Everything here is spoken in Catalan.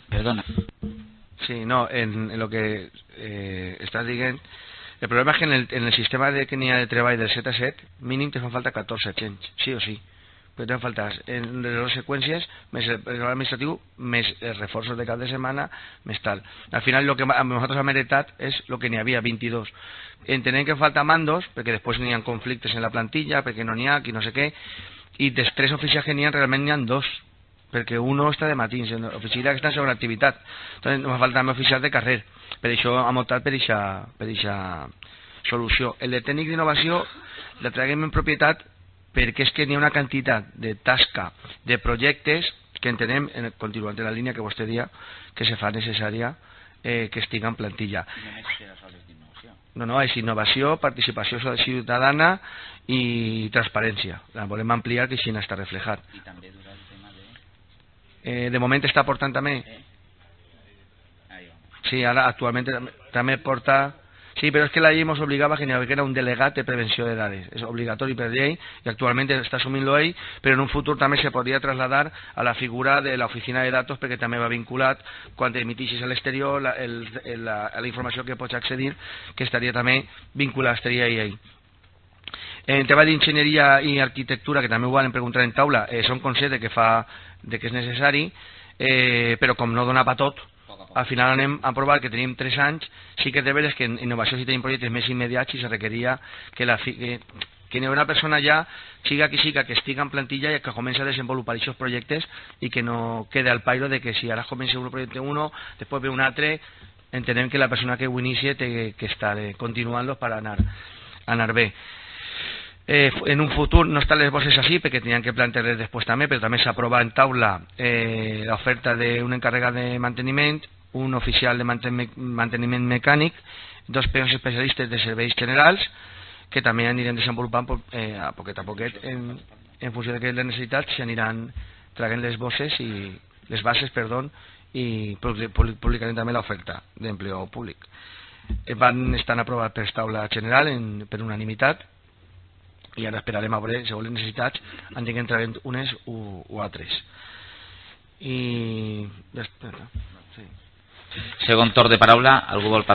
Perdona. Sí, no, en lo que estàs dient, el problema és que en el sistema que n'hi ha de treball del 7 a 7, mínim te fan falta 14 agents, sí o sí. Però te fan falta en les seqüències, més el personal administratiu, més els reforços de cap de setmana, més tal. Al final, el que nosaltres hem heretat és el que n'hi havia, 22. Entenem que falta mandos, perquè després n'hi ha conflictes en la plantilla, perquè no n'hi ha, qui no sé què, i dels 3 oficials que n'hi ha, realment n'hi ha 2, perquè uno està de matins, l'oficina que està sobre activitat. Entonces nos falta també oficial de carrer. Per això hem optat per aquesta solució. El de tècnic d'innovació la traguem en propietat perquè és que n'hi ha una quantitat de tasca, de projectes que entenem, continuant en la línia que vostè dia, que se fa necessària que estigui en plantilla. No, és innovació, participació ciutadana i transparència. La volem ampliar, que així n'està reflejat. I també durant el tema de moment està portant també. Sí, ara actualment també porta. Sí, però és que la llei ens obligava que n'hi haguera un delegat de prevenció de dades. És obligatori per llei i actualment està assumint-lo ell, però en un futur també se podria traslladar a la figura de l'oficina de datos, perquè també va vinculat quan emitixis a l'exterior la informació que pots accedir, que estaria també vinculada, estaria ell. En tema d'enginyeria i arquitectura, que també ho van preguntar en taula, són conscients de que és necessari, però com no dona per tot, al final anem a provar que tenim 3 anys. Sí que és de veres que en innovació, si tenim projectes més immediats, i se requeria que n'hi ha una persona ja, siga qui siga, que estigui en plantilla i que comenci a desenvolupar aquests projectes i que no quede al pairo de que si ara comença un projecte 1, després ve un altre. Entenem que la persona que ho inicie té que estar continuant-los per anar bé. En un futur no estan les bosses així perquè tenien que plantejar després també, però també s'aprova en taula l'oferta d'un encarregat de manteniment, un oficial de manteniment mecànic, 2 peons especialistes de serveis generals, que també anirem desenvolupant a poquet a poquet en funció de les necessitats, s'aniran traient les bases i publicarem també l'oferta d'empleo públic. Van estar aprovats per taula general per unanimitat, i ara esperarem a veure, segons les necessitats, han de que entraren unes o altres. I... Segon torn de paraula, algú vol parlar?